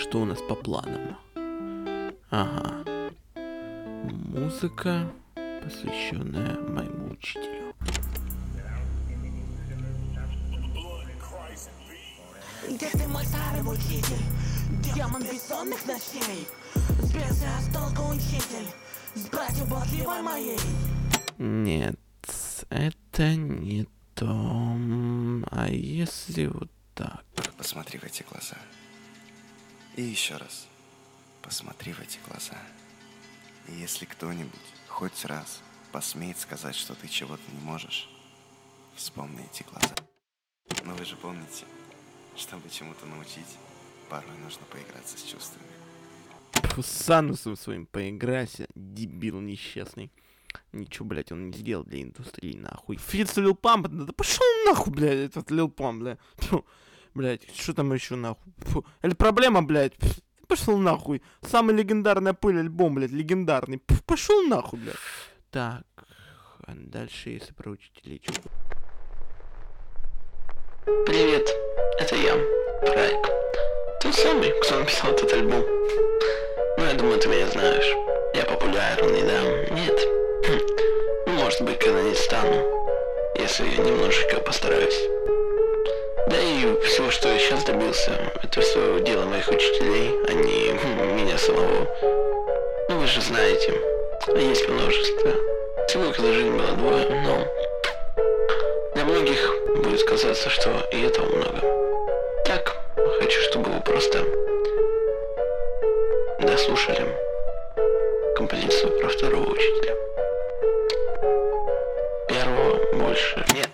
что у нас по планам? Ага. Музыка, посвященная моему учителю. Где ты, мой старый учитель? Демон бессонных ночей. Сбился с толку учитель, с братьев болтливой моей. Нет, это не то. А если вот так? Посмотри в эти глаза. И еще раз. Посмотри в эти глаза. И если кто-нибудь хоть раз посмеет сказать, что ты чего-то не можешь, вспомни эти глаза. Но вы же помните, чтобы чему-то научить, порой нужно поиграться с чувствами. С анусом своим поиграйся, дебил несчастный. Ничего, блядь, он не сделал для индустрии, нахуй. Фитц Лил Памп, да пошел нахуй, блядь, этот Лил Памп, блядь. Фу, блядь, что там еще нахуй? Фу. Или проблема, блядь, пошел нахуй. Самый легендарный пыль альбом, блядь, легендарный. Пошел нахуй, блядь. Так, а дальше если про учителей. Привет, это я, Райк. Тот самый, кто написал этот альбом. Ну, я думаю, ты меня знаешь. Я популярный, да? Нет? Ну, может быть, когда-нибудь стану. Если я немножечко постараюсь. Да и всего, что я сейчас добился, это все дело моих учителей, а не меня самого. Ну, вы же знаете, есть множество. Всего, когда жизнь была двое, но... Для многих будет казаться, что и этого много. Так, хочу, чтобы вы просто дослушали композицию про второго учителя. Первого больше нет.